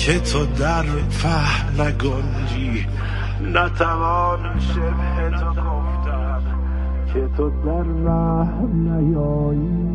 که تو در فهم نگنجی، نتوان شبه تو گفتن که تو در رحم نیایی.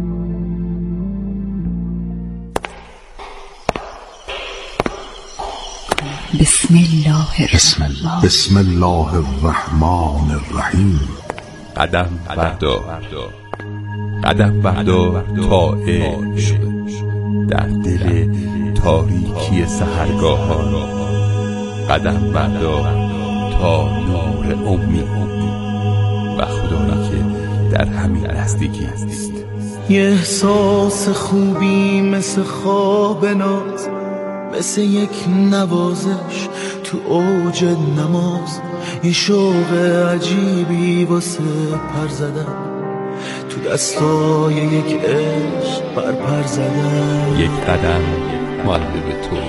بسم الله الرحمن الرحیم. قدم بردار، قدم بردار تا عشق در دل تاریکی سحرگاهان. قدم بردار تا نور امید و خدا که در همین نزدیکی است. یه احساس خوبی مثل خواب ناز، مثل یک نوازش تو اوج نماز، یه شوق عجیبی واسه پر زدن، تو دستای یک عشق پر زدن. یک قدم مانده به تو.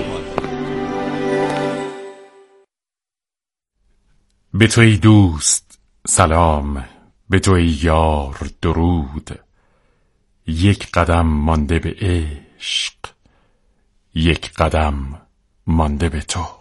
به تو ای دوست سلام، به تو ای یار درود. یک قدم مانده به عشق، یک قدم مانده به تو.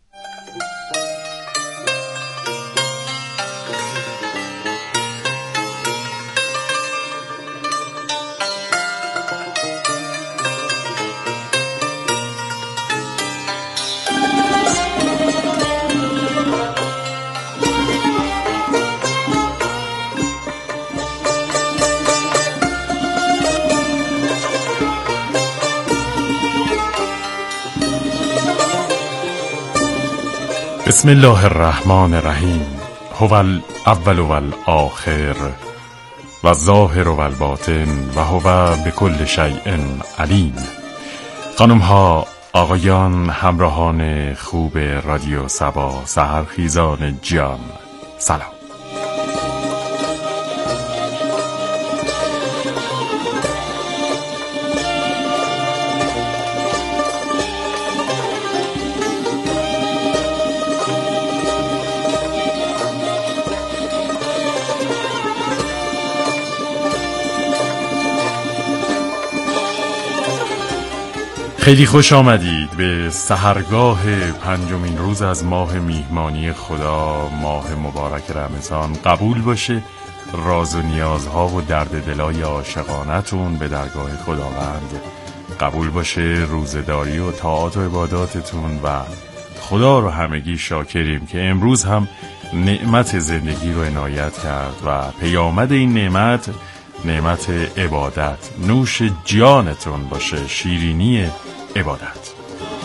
بسم الله الرحمن الرحیم. هو الاول و الاخر و الظاهر و الباطن و هو بكل شیء علیم. خانم ها، آقایان، همراهان خوب رادیو صبا، سحرخیزان جان، سلام. خیلی خوش آمدید به سحرگاه پنجمین روز از ماه میهمانی خدا، ماه مبارک رمضان. قبول باشه راز و نیازها و درد دلای عاشقانتون به درگاه خداوند. قبول باشه روزداری و طاعات و عباداتتون و خدا رو همگی شاکریم که امروز هم نعمت زندگی رو عنایت کرد و پیامد این نعمت عبادت. نوش جانتون باشه شیرینی عبادت.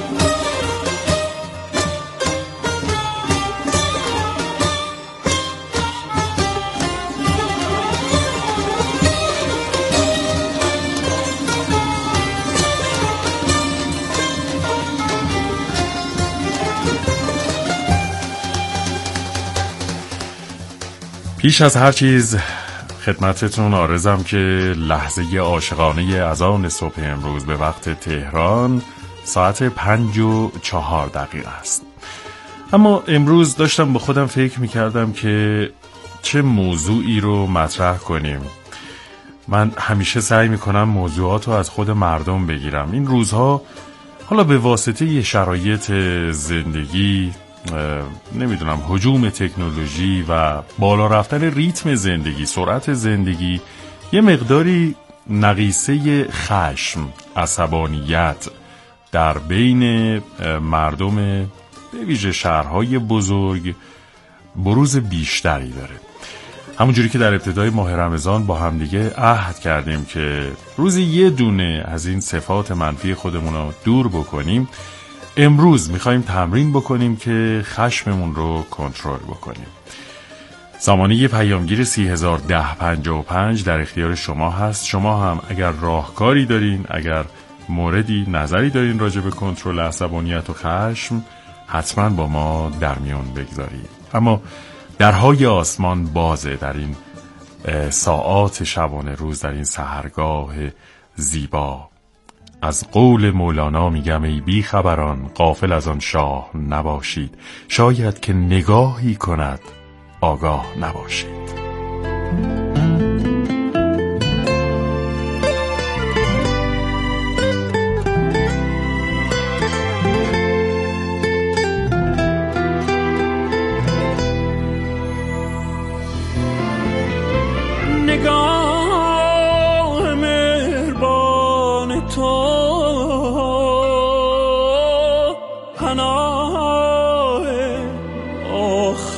پیش از هر چیز خدمتتون عارضم که لحظه عاشقانه اذان صبح امروز به وقت تهران ساعت 5:04 است. اما امروز داشتم با خودم فکر میکردم که چه موضوعی رو مطرح کنیم. من همیشه سعی میکنم موضوعات رو از خود مردم بگیرم. این روزها حالا به واسطه شرایط زندگی، نمیدونم، هجوم تکنولوژی و بالا رفتن ریتم زندگی، سرعت زندگی، یه مقداری نقیصه خشم، عصبانیت در بین مردم به ویژه شهرهای بزرگ بروز بیشتری داره. همونجوری که در ابتدای ماه رمضان با همدیگه عهد کردیم که روزی یه دونه از این صفات منفی خودمون رو دور بکنیم، امروز میخواییم تمرین بکنیم که خشممون رو کنترل بکنیم. سامانه پیامگیر 301055 در اختیار شما هست. شما هم اگر راهکاری دارین، اگر موردی، نظری دارین راجع به کنترل عصبانیت و خشم، حتما با ما در میون بگذارید. اما درهای آسمان بازه در این ساعات شبانه روز، در این سحرگاه زیبا. از قول مولانا میگم ای بی خبران غافل از آن شاه نباشید، شاید که نگاهی کند آگاه نباشید.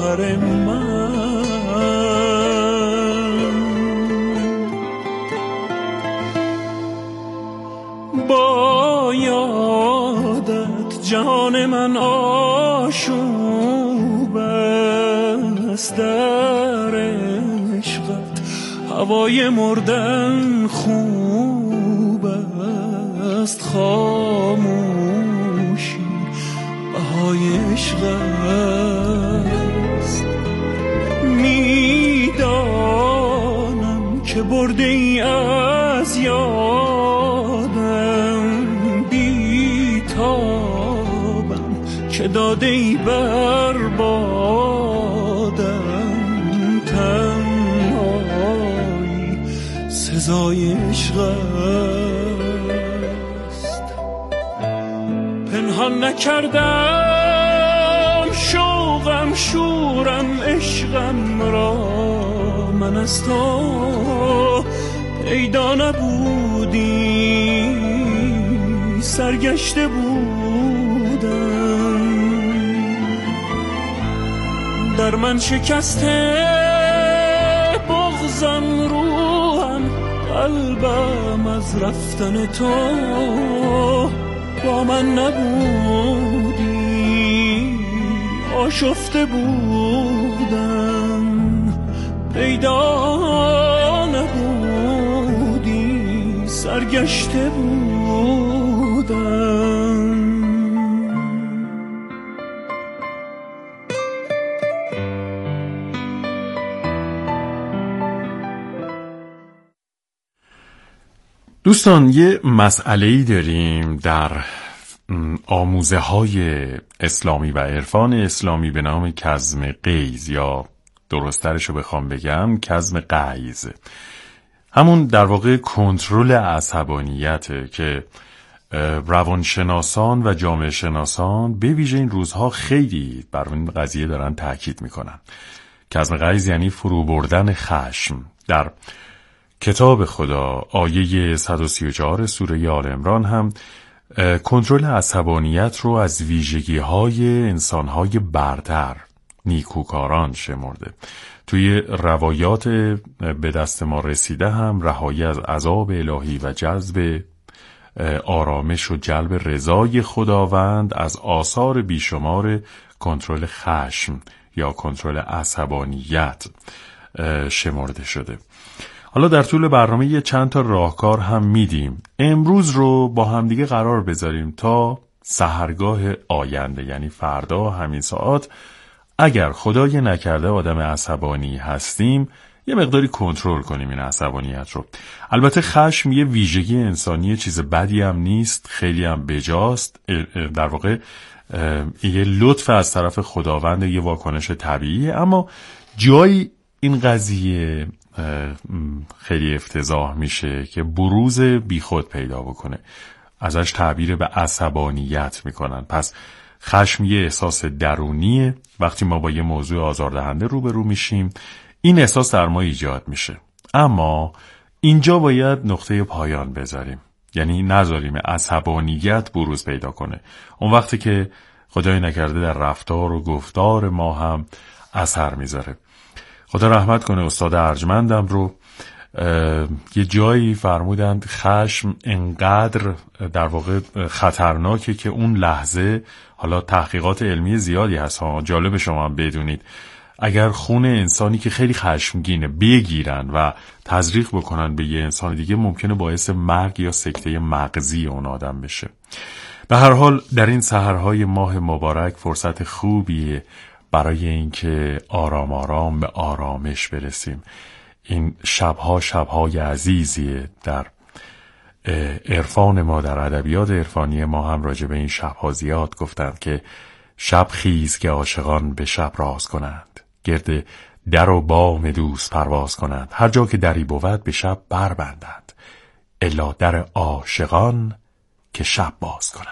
بر من. با یادت جهان من آشوب است، در عشقت هوای مردن خوب است، خاموشی بهای عشق است. میدانم که برده ای از یادم، بیتابم که داده ای بر بادم، تنهایی سزای عشق است. پنهان نکردم شوقم شورم عشقم را، من از تو پیدا نبودی سرگشته بودم. در من شکسته بغضم روحم، قلبم از رفتن تو با من نبودی آشفته بودم، پیدا نبودی سرگشته بودم. دوستان، یه مسئله‌ای داریم در آموزه های اسلامی و عرفان اسلامی به نام کظم غیظ، یا درست‌ترش رو بخوام بگم کظم غیظ. همون در واقع کنترل عصبانیته که روانشناسان و جامعه شناسان به ویژه این روزها خیلی بر این قضیه دارن تاکید میکنن. کظم غیظ یعنی فرو بردن خشم. در کتاب خدا آیه 134 سوره آل عمران هم کنترل عصبانیت رو از ویژگی‌های انسان‌های برتر، نیکوکاران شمرده. توی روایات به دست ما رسیده هم رهایی از عذاب الهی و جذب آرامش و جلب رضای خداوند از آثار بیشمار کنترل خشم یا کنترل عصبانیت شمرده شده. حالا در طول برنامه یه چند تا راهکار هم میدیم. امروز رو با همدیگه قرار بذاریم تا سحرگاه آینده، یعنی فردا همین ساعت، اگر خدای نکرده آدم عصبانی هستیم، یه مقداری کنترل کنیم این عصبانیت رو. البته خشم یه ویژگی انسانی، چیز بدی هم نیست، خیلی هم بجاست. در واقع یه لطف از طرف خداوند، یه واکنش طبیعیه، اما جایی این قضیه خیلی افتضاح میشه که بروز بیخود پیدا بکنه. ازش تعبیر به عصبانیت میکنن. پس خشم یه احساس درونیه. وقتی ما با یه موضوع آزاردهنده روبرو میشیم، این احساس در ما ایجاد میشه. اما اینجا باید نقطه پایان بذاریم، یعنی نذاریم عصبانیت بروز پیدا کنه. اون وقتی که خدای نکرده در رفتار و گفتار ما هم اثر میذاره. خدا رحمت کنه استاد ارجمندم رو، یه جایی فرمودند خشم انقدر در واقع خطرناکه که اون لحظه، حالا تحقیقات علمی زیادی هست ها، جالب شما هم بدونید، اگر خون انسانی که خیلی خشمگینه بگیرن و تزریق بکنن به یه انسان دیگه، ممکنه باعث مرگ یا سکته مغزی اون آدم بشه. به هر حال در این سحرهای ماه مبارک فرصت خوبیه برای اینکه آرام آرام به آرامش برسیم. این شبهای عزیزیه. در عرفان ما، در ادبیات عرفانی ما هم راجع به این شبها زیاد گفتند که شب خیز که عاشقان به شب راز کنند، گرد در و بام دوست پرواز کنند، هر جا که دری بود به شب بربندند، الا در عاشقان که شب باز کنند.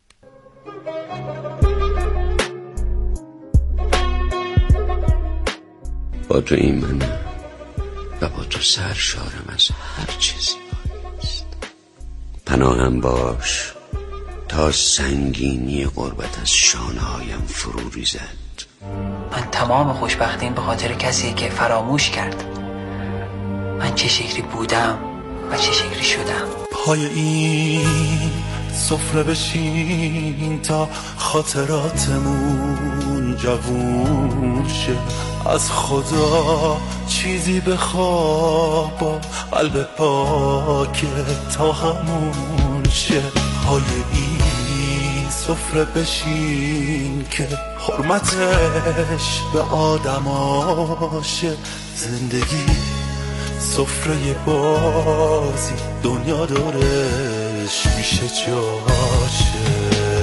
با تو ایمنم و با تو سرشارم از هر چیزی است. پناهم باش تا سنگینی غربت از شانه‌هایم فرو ریزد. من تمام خوشبختیم به خاطر کسی که فراموش کرد من چه شکلی بودم و چه شکلی شدم. پای این سفره بشین تا خاطراتمون جوون شه، از خدا چیزی بخواه با قلب پاک تا همون شه. پای این سفره بشین که حرمتش به آدماشه، زندگی سفره بازی دنیا دورش میشه جاشه.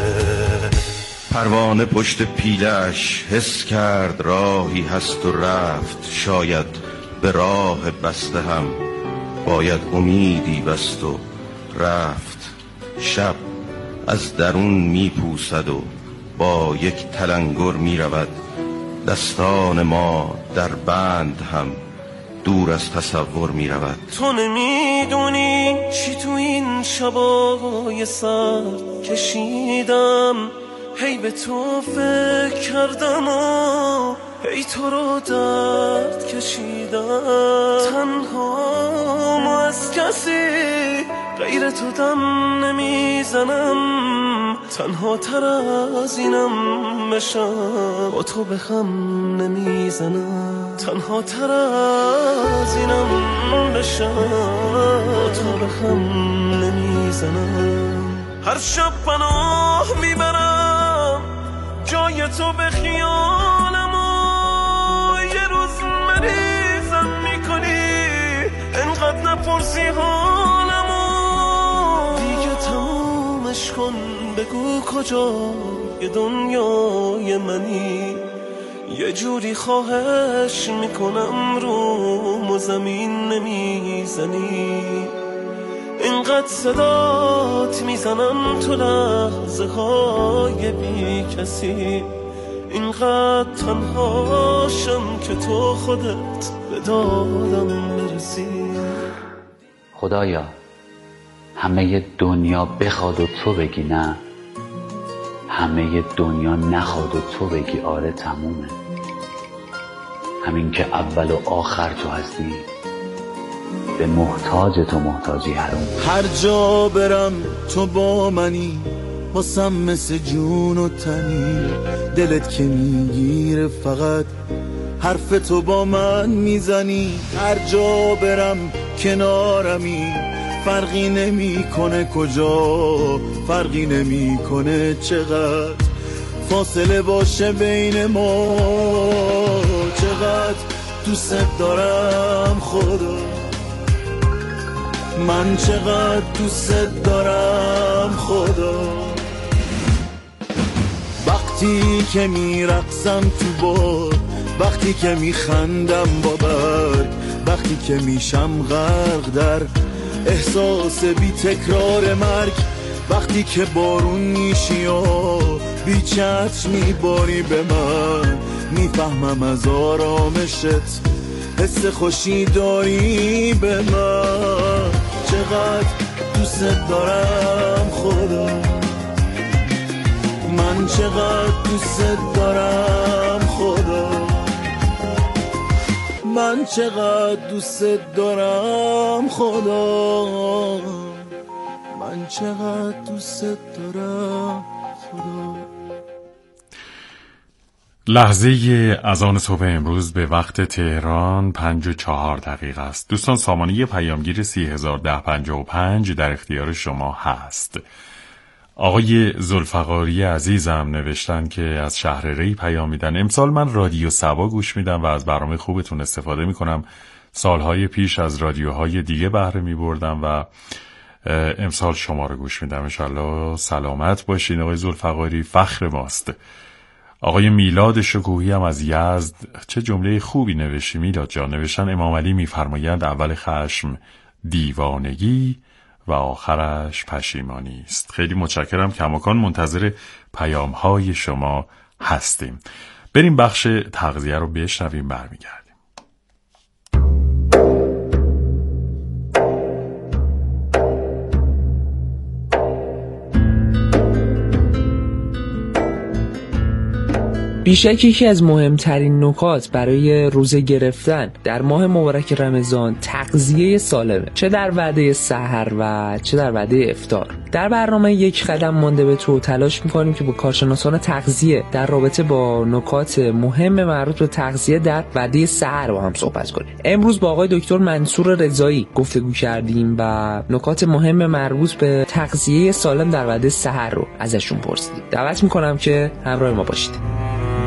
پروانه پشت پیلش حس کرد راهی هست و رفت، شاید به راه بسته هم باید امیدی بست و رفت. شب از درون میپوسد و با یک تلنگر میرود، دستان ما در بند هم دور از تصور می رود. تو نمیدونی چی تو این شبای سر کشیدم، هی به تو فکر کردم و هی تو رو درد کشیدم. تنها ما از کسی غیر تو دم نمیزنم، تنها تر از اینم بشم با تو به هم نمیزنم، تنها تر از اینم بشم با تو به هم نمیزنم. هر شب پناه میبرم جای تو به خیالم و یه روز مریضم میکنی انقدر نپرسی حالم و دیگه تمومش کن، بگو کجای دنیای منی، یه جوری خواهش میکنم روم و زمین نمیزنی. اینقدر صدات میزنم تو لحظه های بی کسی، اینقدر تنهاشم که تو خودت به دادم برسی. خدایا همه دنیا بخواد و تو بگی نه، همه دنیا نخواد و تو بگی آره تمومه. همین که اول و آخر تو هستی، به محتاج تو محتاجی حروم. هر جا برم تو با منی، واسم مثل جون و تنی، دلت که میگیره فقط حرف تو با من میزنی. هر جا برم کنارمی، فرقی نمیکنه کجا، فرقی نمیکنه چقدر فاصله باشه بین ما. چقدر دوست دارم خدا، من چقدر دوست دارم خدا. وقتی که میرقصم تو باد، وقتی که میخندم با برگ، وقتی که میشم غرق در احساس بی تکرار مرگ، وقتی که بارون میشی و بی چتر میباری به من، میفهمم از آرامشت حس خوشی داری به من. چقدر دوست دارم خدا، من چقدر دوست دارم خدا، من چقدر دوست دارم خدا، من چقدر دوست دارم خدا. لحظه اذان صبح امروز به وقت تهران 5:04 است. دوستان سامانه پیامگیر 301055 در اختیار شما هست. آقای ذوالفقاری عزیزم نوشتن که از شهر ری پیام میدن. امسال من رادیو سبا گوش میدم و از برنامه خوبتون استفاده میکنم. سالهای پیش از رادیوهای دیگه بهره میبردم و امسال شما رو گوش میدم. انشالله سلامت باشین آقای ذوالفقاری، فخر ماست. آقای میلاد شکوهی هم از یزد چه جمله خوبی نوشتی میلاد جان. نوشتن امام علی میفرمایند اول خشم دیوانگی و آخرش پشیمانی است. خیلی متشکرم، کماکان منتظر پیام های شما هستیم. بریم بخش تغذیه رو بشنویم، برمیگردیم. بیشک یکی از مهمترین نکات برای روزه گرفتن در ماه مبارک رمضان تغذیه سالمه، چه در وعده سحر و چه در وعده افطار. در برنامه یک قدم مانده به تو تلاش میکنیم که با کارشناسان تغذیه در رابطه با نکات مهم مربوط به تغذیه در وعده سحر با هم صحبت کنیم. امروز با آقای دکتر منصور رضایی گفتگو کردیم و نکات مهم مربوط به تغذیه سالم در وعده سحر رو ازشون پرسیدیم. دعوت میکنم که همراه ما باشید.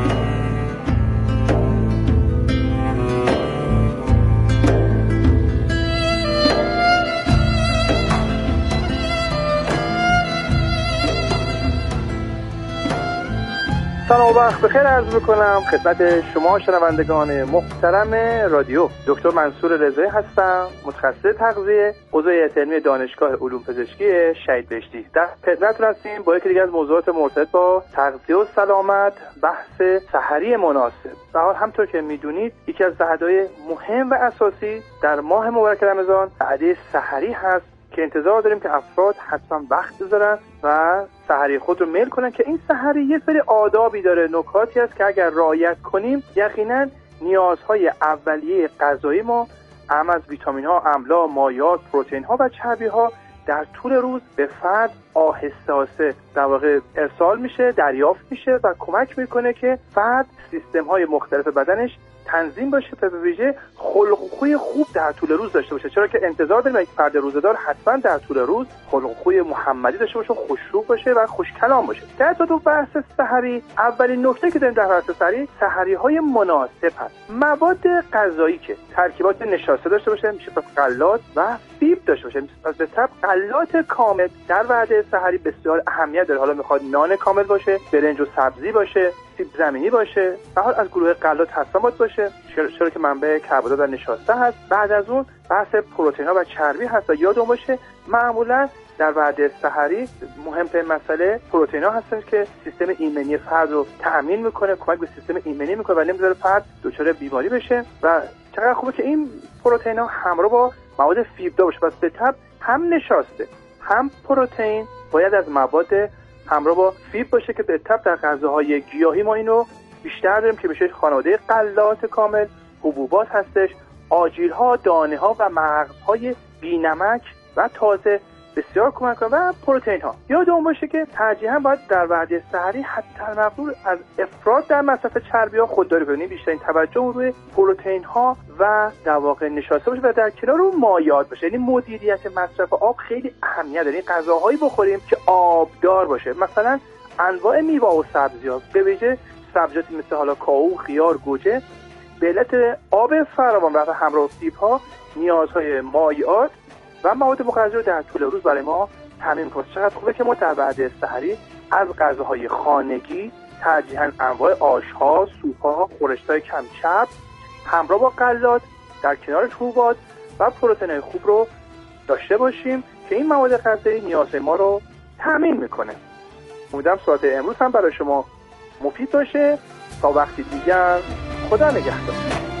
سلام و وقت بخیر عرض میکنم خدمت شما شنوندگان محترم رادیو. دکتر منصور رضایی هستم، متخصص تغذیه، عضو هیئت علمی دانشگاه علوم پزشکی شهید بهشتی. در خدمتتون هستیم با یکی دیگه از موضوعات مرتبط با تغذیه و سلامت، بحث سحری مناسب. به حال همطور که میدونید یکی از وعده‌های مهم و اساسی در ماه مبارک رمضان وعده سحری هست که انتظار داریم که افراد حتما وقت بذارن و سحری خود رو میل کنن که این سحری یه سری آدابی داره، نکاتی هست که اگر رعایت کنیم یقینا نیازهای اولیه غذایی ما از ویتامین ها، املاح، مایعات، پروتئین ها و چربی ها در طول روز به فرد آهسته آهسته در واقع ارسال میشه، دریافت میشه و کمک میکنه که فرد سیستم های مختلف بدنش تنظیم باشه و به ویژه خلق و خوی خوب در طول روز داشته باشه. چرا که انتظار داریم یک فرد روزه‌دار حتما در طول روز خلق و خوی محمدی داشته باشه، خوش‌رو باشه و خوش‌کلام باشه. در تو بحث سحری اولین نکته که داریم در بحث سحری‌های مناسب هست. مواد غذایی که ترکیبات نشاسته داشته باشه، میشه پس غلات و فیبر داشته باشه. پس به طب غلات کامل در وعده سحری بسیار اهمیت داره. حالا میخواد نان کامل باشه، برنج و سبزی باشه، سیب زمینی باشه، به حال از گروه غلات حسن باشه، چرا که منبع کربوهیدرات و نشاسته هست. بعد از اون بحث پروتئین ها و چربی هست و یادمون باشه معمولا در وعده سحری مهمترین مسئله پروتئین ها هستن که سیستم ایمنی فرد رو تأمین میکنه، کمک به سیستم ایمنی میکنه و نمیذاره فرد دچار بیماری بشه. و چقدر خوبه که این پروتئین ها همراه با مواد فیبر باشه. پس به طب هم نشاسته هم پروتئین باید از مواد همراه با فیبر باشه که به طب در غذاهای گیاهی ما اینو بیشتر داریم که میشه خانواده غلات کامل، حبوبات هستش، آجیل‌ها، دانه‌ها و مغزهای بی‌نمک و تازه بسیار کمک کنه و پروتئین ها. یادمون باشه که ترجیحاً باید در وعده سحری حتی المقدور از افراط در مصرف چربی ها خودداری کنیم. بیشترین توجه روی پروتئین ها و در واقع نشاسته باشه و در کنار اون مایعات باشه. یعنی مدیریت مصرف آب خیلی اهمیت داره. غذاهایی بخوریم که آبدار باشه، مثلا انواع میوه و سبزی‌ها، به ویژه سبزیجاتی مثل حالا کاهو، خیار، گوجه، به علت آب فراوان و همراه فیبرها نیازهای مایعات و مواد مغذی رو در طول روز برای ما تامین کنه. چقدر خوبه که ما در وعده سحری از غذاهای خانگی ترجیحاً انواع آش‌ها، سوپ‌ها، خورشت‌های کم چرب همراه با غلات در کنار حبوبات و پروتئین‌های خوب رو داشته باشیم که این مواد غذایی نیازهای ما رو تامین میکنه. امیدوارم صحبت امروز هم برای شما مفید باشه. تا وقتی دیگر، خدا نگهدار.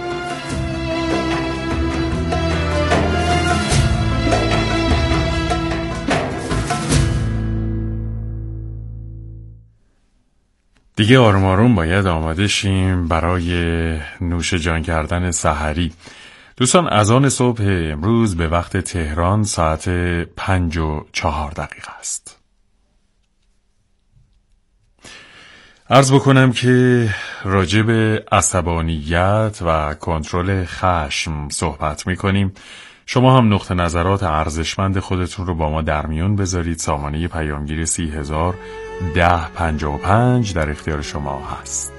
دیگه آروم آروم باید آماده شیم برای نوش جان کردن سحری. دوستان، اذان صبح امروز به وقت تهران ساعت 5:04 است. عرض بکنم که راجع به عصبانیت و کنترل خشم صحبت می‌کنیم. شما هم نقطه نظرات ارزشمند خودتون رو با ما در میون بذارید. سامانه پیامگیر 301055 در اختیار شما هست.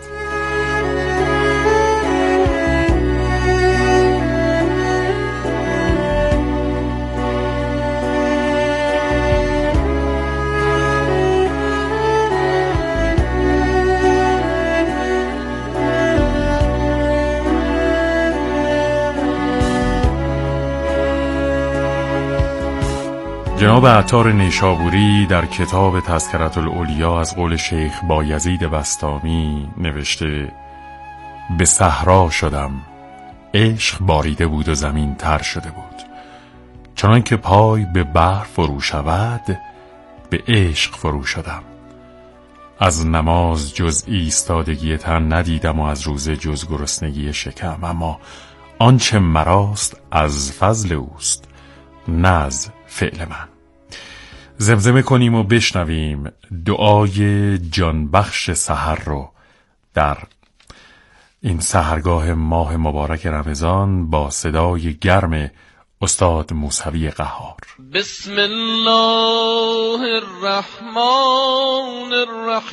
جناب عطار نیشابوری در کتاب تذکرة الاولیا از قول شیخ بایزید بسطامی نوشته: به صحرا شدم، عشق باریده بود و زمین تر شده بود. چنان که پای به بحر فرو شود، به عشق فرو شدم. از نماز جز ایستادگی تن ندیدم و از روزه جز گرسنگی شکم، اما آنچه مراست از فضل اوست نه از فعل من. زمزمه کنیم و بشنویم دعای جانبخش سحر رو در این سحرگاه ماه مبارک رمضان با صدای گرم استاد موسوی قهار. بسم الله الرحمن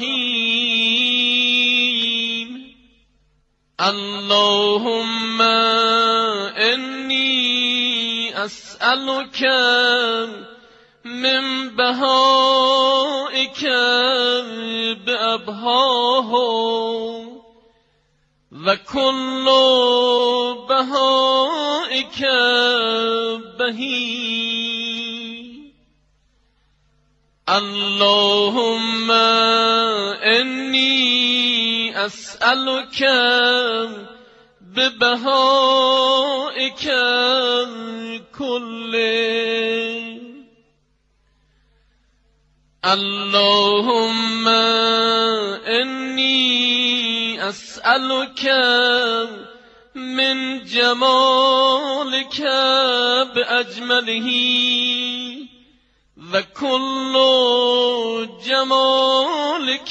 الرحیم. اللهم انی اسألک من بهائک بأبهاهم و کل بهائک بهی. اللهم انی اسألک ببهائک کله. اللهم انی اسألک من جمالک باجمله و کل جمالک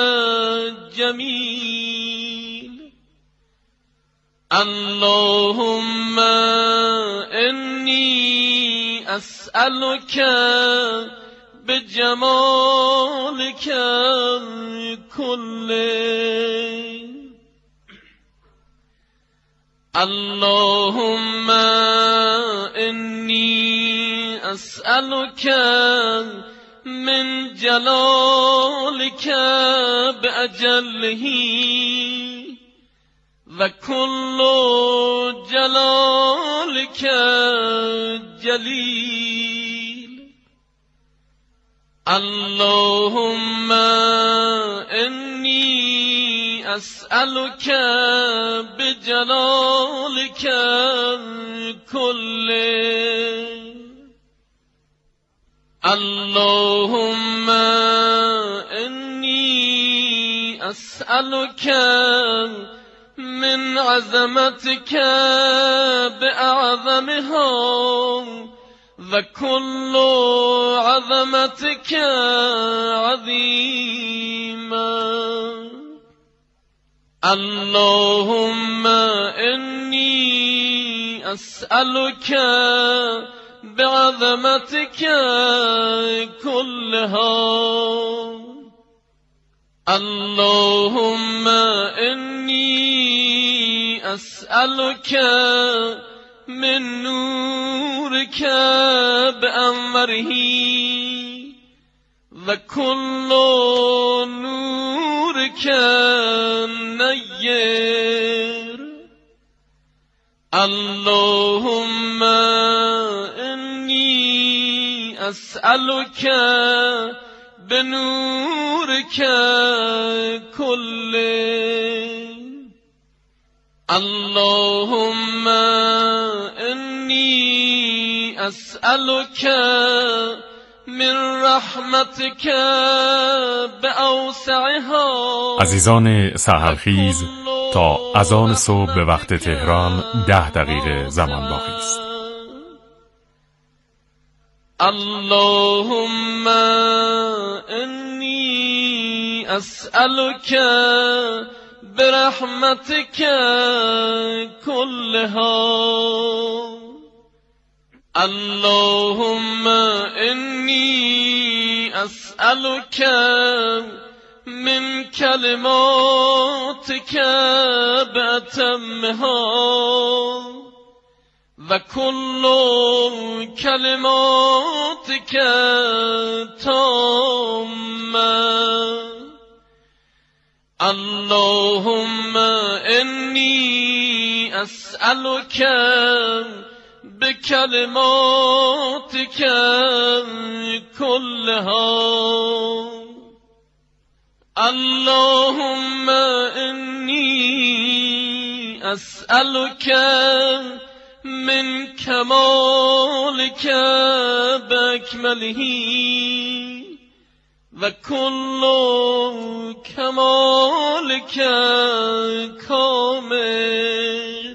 جمیل. اللهم انی اسألک بجمالک کله. اللهم انی اسألک من جلالک باجله و کل جلالک جلیل. اللهم انی اسألک بجلالک کله. اللهم انی اسألک من عظمتك بأعظمها و کل عظمتك عظیما. اللهم انی اسألك بعظمتك كلها. اللهم انی اسألك من نورك بأنوره و کل نورك نیر. اللهم انی اسألك بنورك كله. اللهم انی اسألك من رحمتك بأوسعها. عزیزان سحرخیز، تا اذان صبح به وقت تهران 10 دقیقه زمان باقی است. اللهم انی اسألك برحمتك كلها. اللهم انی اسألك من كلماتك بأتمها و کل کلماتک تامه. اللهم انی اسألك بکلماتک كلها. اللهم انی اسألك من کمالک باکمله و کل کمالک کامل.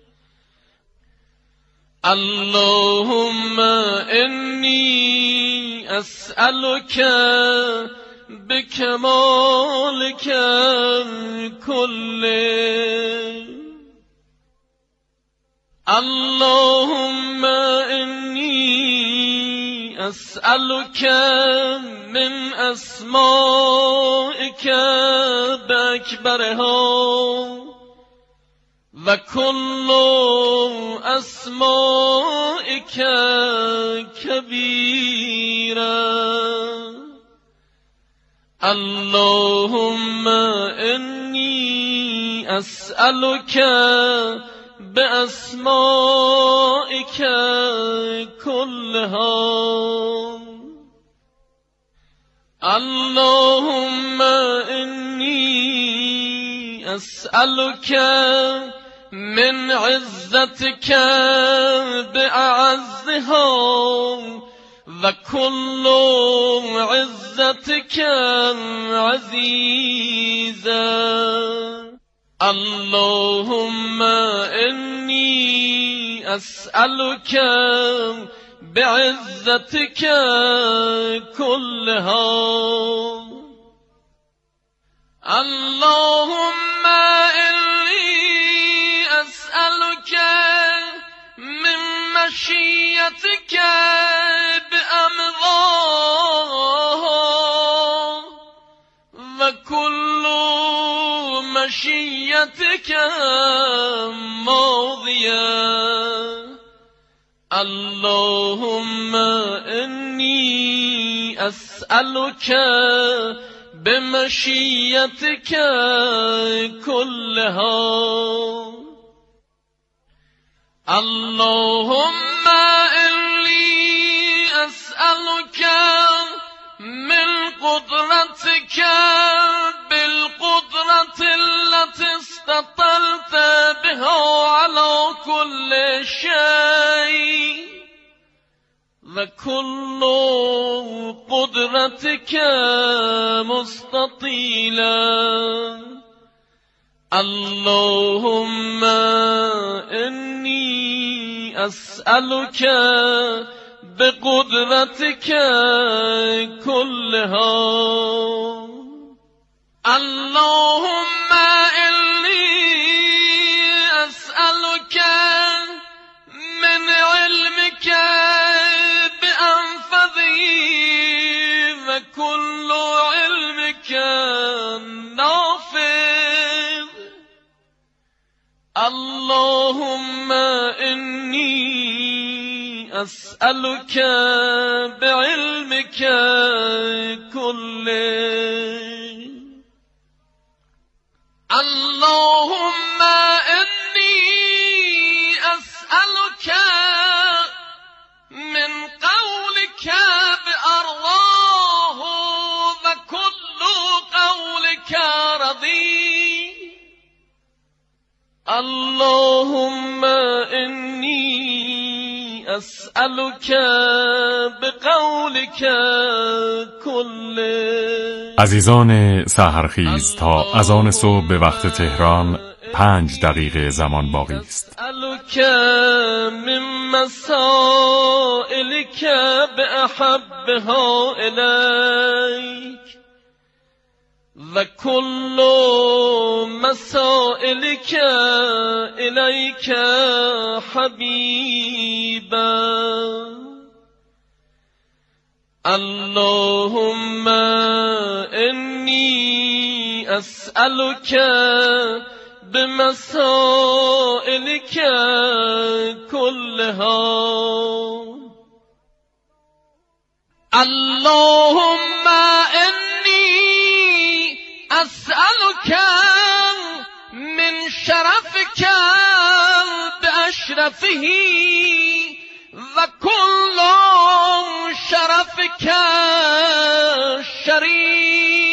اللهم انی اسألک بکمالک کله. اللهم انی اسألک من اسمائک باکبرها و کل اسمائک کبیرا. اللهم انی اسألک بأسمائک كلها. اللهم انی اسألک من عزتك بأعزها و كل عزتك عزيزا. اللهم إني أسألك بعزتك كلها. اللهم من مشيتك بأمضاها وكل مشيتك ماضية. اللهم إني أسألك بمشيتك كلها. اللهم إني أسألك من قدرتك بالقدرة التي استطلت بها على كل شيء وكل قدرتك مستطيلا. اللهم إني أسألك بقدرتك كلها. اللهم إني أسألك من علمك بأنفذه وكل علمك نافذ. اللهم إني أسألك بعلمك كله. اللهم إني أسألك من قولك بأرضاه وكل قولك رضي. اللهم إني أسألك بقولك كله. عزیزان سحرخیز، تا اذان صبح به وقت تهران 5 دقیقه زمان باقی است. أسألك من مسائلك بأحبها إليك وكل مسائلك إليك حبيبا. اللهم إني أسألك بمسائلك كلها. اللهم إني أسألك من شرفك بأشرفه وكل شرفك شريف.